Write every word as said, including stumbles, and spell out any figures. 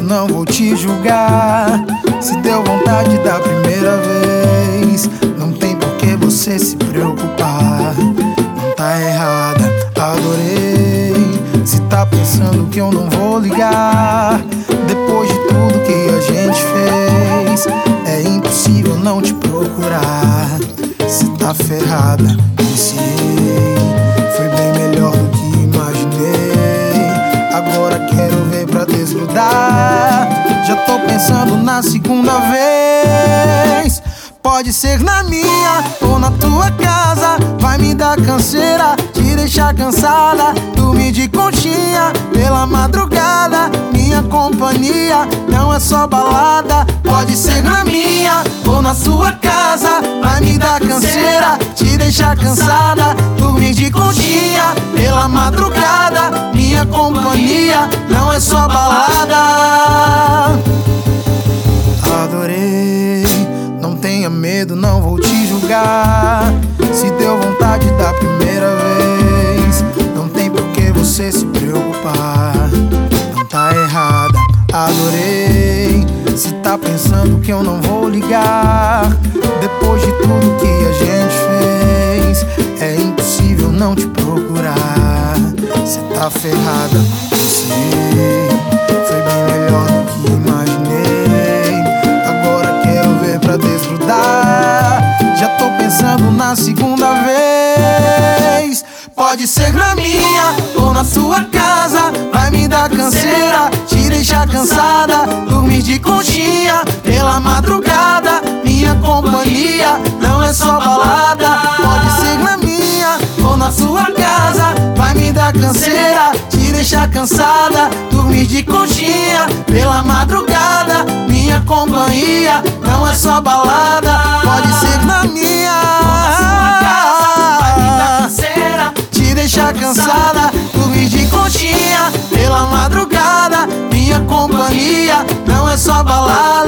não vou te julgar. Se deu vontade da primeira vez, não tem por que você se preocupar. Não tá errada, adorei. Se tá pensando que eu não vou ligar, depois de tudo que a gente fez, é impossível não te procurar. Se tá ferrada, iniciei, foi bem melhor do que imaginei. Agora quero ver pra desgrudar. Já tô pensando na segunda vez. Pode ser na minha ou na tua casa. Vai me dar canseira, te deixar cansada. Dormir de conchinha pela madrugada. Minha companhia não é só balada. Pode ser na minha ou na sua casa. Vai me dar canseira, te deixar cansada. Dormir de conchinha pela madrugada. Minha companhia não é só balada. Adorei, não tenha medo, não vou te julgar. Se deu vontade da primeira vez, não tem por que você se preocupar. Não tá errada, adorei. Se tá pensando que eu não vou ligar, depois de tudo que a gente fez, é impossível não te procurar. Cê tá ferrada, eu sei, foi bem melhor do que imaginei. Agora quero ver pra desgrudar. Já tô pensando na segunda vez. Pode ser na minha ou na sua casa. Vai me dar canseira, te deixar cansada. Dormir de conchinha pela madrugada. Minha companhia não é só balada. Pode ser na minha ou na sua casa. Vai me dar canseira, te deixar cansada. Dormir de conchinha pela madrugada. Minha companhia não é só balada. Pode ser na minha ou na sua casa. Vai me dar canseira, te deixar cansada. Dormir de conchinha pela madrugada. Minha companhia não é só balada.